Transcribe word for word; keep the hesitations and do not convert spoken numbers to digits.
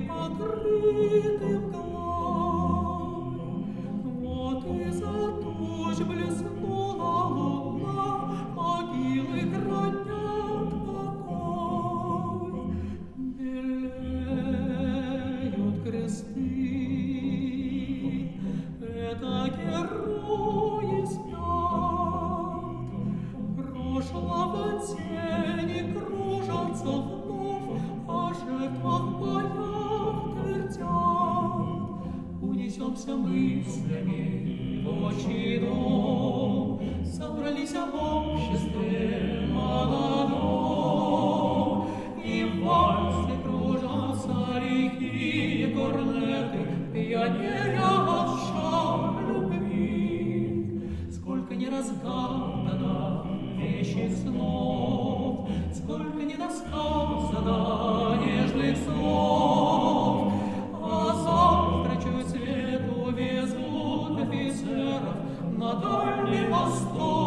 покрытым мглой. Вот и за туч блеснула луна, могилы хранят покой. Белеют кресты, это герои спят. Прошлого тени кружатся вновь, о жертвах боях твердят. Унесемся мыслями в отчий дом, собрались в обществе молодом, и в вальсе кружатся лихие корнеты, пьянея от шаг любви. Сколько не разгадано вещи снов, сколько не досказано нежных слов, а завтра чуть свету везут офицеров на Дальний Восток.